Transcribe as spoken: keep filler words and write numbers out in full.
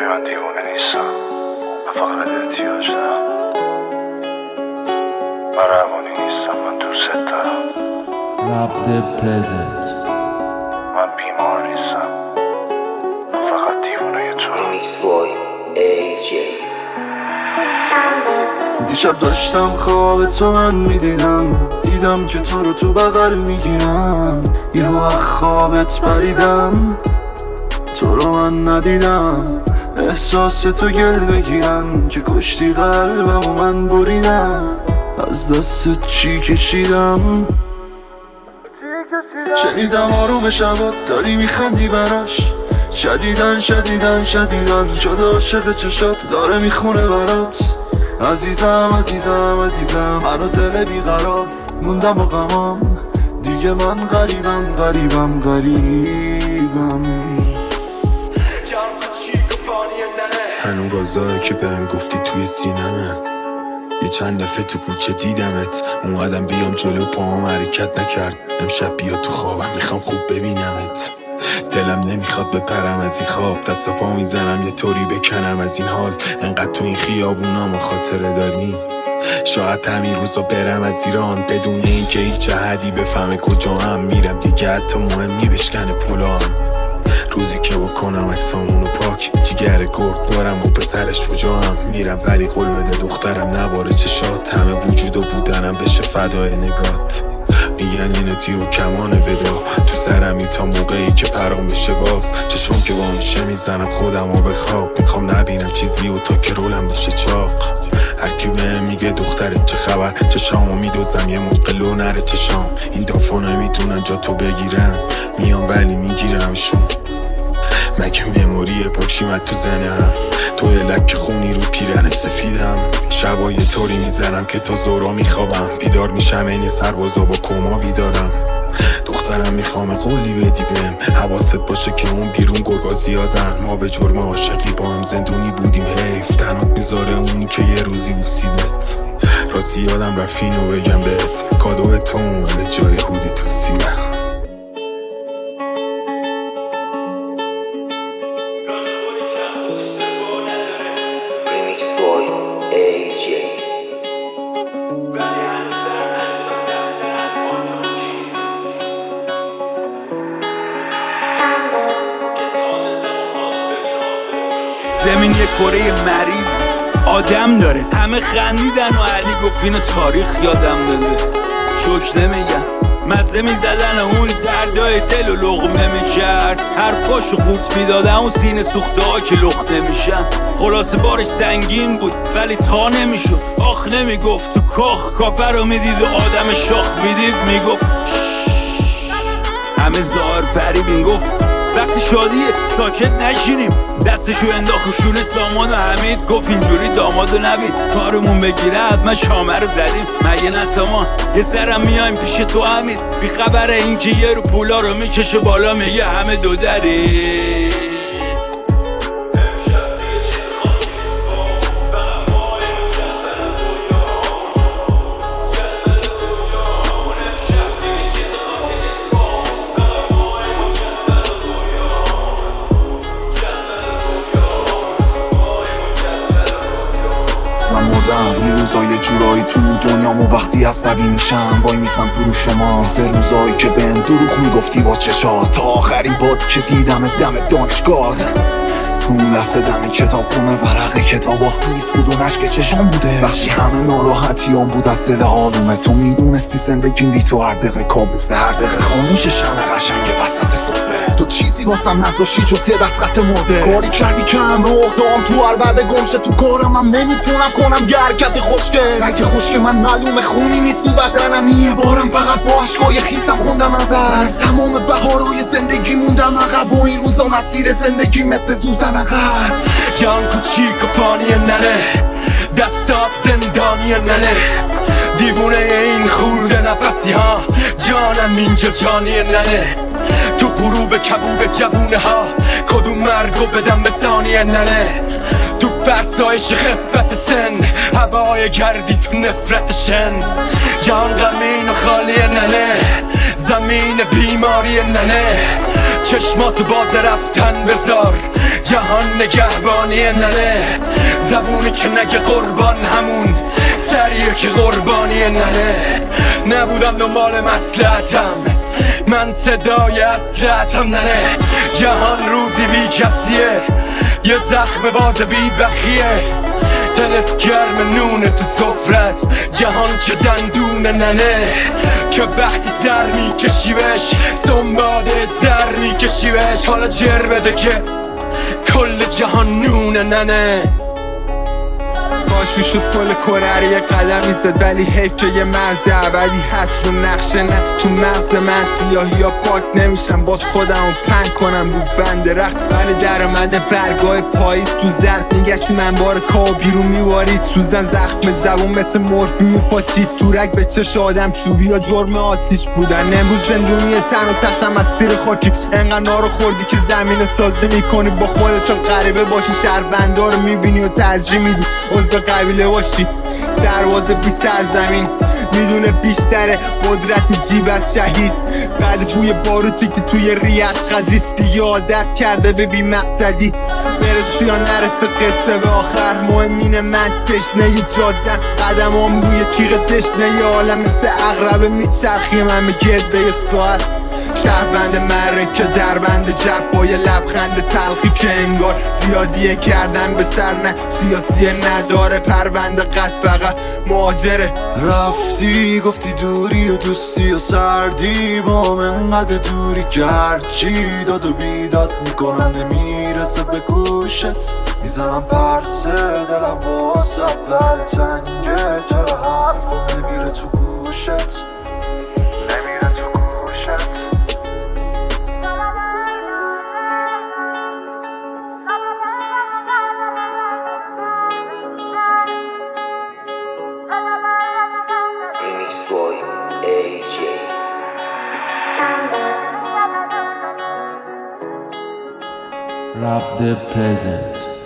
ببین من دیوونه نیستم، من فقط احتیاج دارم. من روانی نیستم، من دوست دارم. Love the present. من بیمار نیستم، من فقط دیوونه تو. Remix boy ای جی. دیشب داشتم خواب تو من میدیدم، دیدم که تو رو تو بغل میگیرم. یهو از خوابت پریدم، تو رو من ندیدم. احساس تو گل بگیرم که کشتی قلبم و من بریدم. از دست چی کشیدم، شنیدم آروم شبات داری میخندی براش. شدیدن شدیدن شدیدن شده عاشق چشات، داره میخونه برات. عزیزم عزیزم عزیزم منو دل بیقرار موندم و غمام. دیگه من غریبم غریبم غریبم. هنو رازایی که بهم گفتی توی سینمه، یه چند دفعه تو کوچه دیدمت، اومدم بیام جلو پاهم حرکت نکرد. امشب بیا تو خوابم، میخوام خوب ببینمت. دلم نمیخواد بپرم از این خواب، دست پا میزنم یه طوری بکنم از این حال. انقدر تو این خیابونا ما خاطره داریم، شاید همین روزا برم از ایران بدون این که هیچ جهدی بفهمه کجا هم میرم. دیگه حتی مهم نی بشکنه پولام، روزی که بکنم اکسامونو پاک. جیگر گرد دارم و پسرش شجاعم، میرم ولی قول بده دخترم نباره چشات. همه وجود و بودنم بشه فدای نگات. میگن اینه تیر و کمان ودا تو سرمی تا موقعی که پرام بشه باز. چشم که با میشه میزنم خودم و به خواب، میخوام نبینم چیزی و تا که رولم بشه چاق. هرکی بهم میگه دخترت چه خبر، چشامو میدوزم یه موقع لو نره چشام. این دافا نمیتونن جا تو بگیرن، میان ولی میگیرمشون. مگه مموری پاکیمت تو زنم، تو لک خونی رو پیرن سفیدم. شبا یه طوری میزنم که تا زورا میخوابم، بیدار میشم این سربازا با کما بیدارم. دخترم میخوام قولی بدی بهم، حواست باشه که اون بیرون گرگا زیادن. ما به جرم عاشقی با هم زندونی بودیم، حیف تنات میذاره اونی که یه روزی بوسیدت. راستی یادم رفت اینو بگم بهت، کادو تو اومده جای هودی تو سینه. Remix boy ای جی. زمین یه کره مریض آدم داره، همه خندیدن و علی گفت اینو تاریخ یادم داده. چوک نمیگم مزه میزدن اون دردای دل و لقمه میکرد، حرفاشو خورد میدادن اون سینه سوخته ها که لخت نمیشن. خلاصه بارش سنگین بود ولی تا نمیشد، آخ نمیگفت تو کاخ. کافر رو میدید و آدم شاخ میدید میگفت همه ظاهر فریبین. گفت وقتی شادیه ساکت نشینیم، دستشو انداخت و شونست داماد و حمید. گفت اینجوری دامادو نبید کارمون بگیره حتما شامه رو زدیم. مگه نسامان یه سرم میایم پیش تو حمید، بی خبره این که یه رو پولا رو میکشه بالا میگه همه دو دری. من مردم این روزا یه جورایی تو دنیامو، وقتی عصبی میشم وای میسم تو رو شما. مثل روزایی که بهم دروغ میگفتی با چشات، تا آخرین باد که دیدم دم دانشگاه. تو لحظه دم کتاب خونه ورق کتاب آخیز بود و نشک چشام بوده. بخشی همه ناراحتیام بود از دل آرومه. تو میدونستی زندگیم بی تو هر دقیقه کابوسه، هر دقیقه خاموش شمع قشنگ وسط سفره. تو چیزی واسم نذاشتی جز یه دست خط مرده. کاری کردی که هم رو دام تو هر بعد گمشه. تو کارم هم نمیتونم کنم یه حرکت خوشگه. سنگ خوشگه من معلومه خونی نیست تو بدنم. یه بارم فقط با عشقای خیسم خوندم ازت. از تمام بهارهای زندگی موندم عقب و این روزا مسیر زندگی مثل سوزن عقب. جان کوچیک و فانی ننه، دستات زندانی ننه. دیوونه این خورده نفسی ها، جانم اینجا جانی ننه. تو غروب کبود جوونه ها، کدوم مرگو بدم به ثانیه ننه. تو فرسایش خفت سن، هوای گردی تو نفرت شن. جان غمین و خالی ننه، زمین بیماری ننه. چشماتو باز رفتن بذار، جهان جهان نگهبانی ننه، زبونی که نگه قربان همون سریه که قربانی ننه. نبودم دنبال مصلحتم، من صدای اصلحتم ننه. جهان روزی بی کسیه، یه زخم باز بی بخیه، دلت گرم نونه تو سفرت، جهان که دندون ننه. که وقتی سر میکشیوش سنباده سر میکشیوش، حالا جر بده که کل جهان نونه ننه. کاش میشد پل کره یه قدم میزد، ولی حیف که یه مرز ابدی هست رو نقشه، نه تو مغز من سیاهی ها پاک نمیشن. باز خودمو پنگ کنم رو بند رخت، ولی در اومده برگاه پاییز تو زرد نگشت من بار کا بیرون میوارید. سوزن زخم زبون مثل مورفی میپاچید تو رگ به چش آدم چوبی یا جرم آتیش بودن. امروز زندونی تن و تشم از سیر خاکی، انقدر نارو خوردی که زمین سازی میکنی با خودتون غریبه باشی، شهروندا رو میبینی و ترجیح میدی عضو قبیله باشی. سرباز بی سرزمین میدونه بیشتره قدرت جیب از شهید، بعد بوی باروتی که توی ریش خزید دیگه عادت کرده به بی مقصدی. برسه یا نرسه قصه به آخر، مهم اینه من تشنه ی جادم، قدم هم روی تیغ تشنه ی عالم مثل عقربه میچرخی من به گرده ی ساعت. شهروند مره که در بند جب با یه لبخند تلخی که انگار زیادیه کردن به سر، نه سیاسیه نداره پرونده قد فقط مهاجره. رفتی گفتی دوری و دوستی و سردی با من انقدر دوری که هرچی داد و بیداد میکنم نمیرسه به گوشت، میزنم پرسه دلم واسه بر تنگه، چرا حرفم نمیره تو گوشت، نمیره تو گوشت. Remix boy ای جی. Rap the present.